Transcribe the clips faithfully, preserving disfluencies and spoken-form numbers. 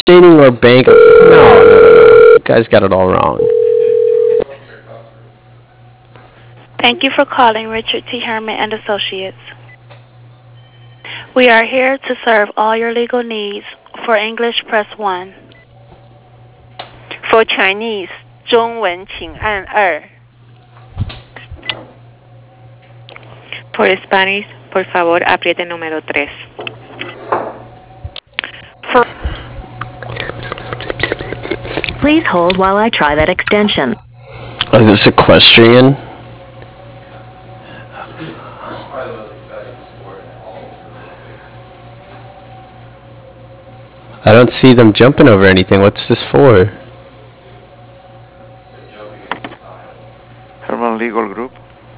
stating our bank. No, no, no, no. You guys got it all wrong. Thank you for calling Richard T. Herman and Associates. We are here to serve all your legal needs. For English, press one. For Chinese, 中文请按二。 For Spanish, por favor, apriete el número tres. For Please hold while I try that extension. Oh, is this equestrian? I don't see them jumping over anything. What's this for? Herman Legal Group.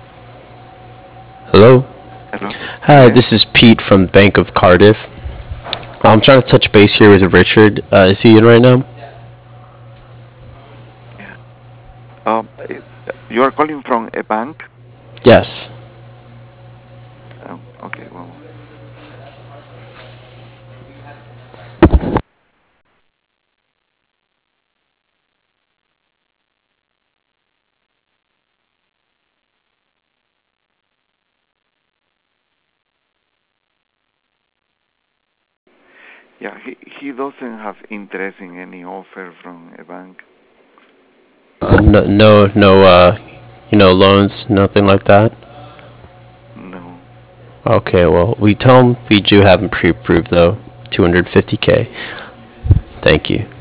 Hello? Hello. Hi, this is Pete from Bank of Cardiff. I'm trying to touch base here with Richard. Uh, is he in right now? Um, you are calling from a bank? Yes. Um, okay, well. Yeah, he, he doesn't have interest in any offer from a bank. Uh, no, no, no, uh, you know, loans, nothing like that? No. Okay, well, we tell him we do have him pre-approved, though. two hundred fifty K. Thank you.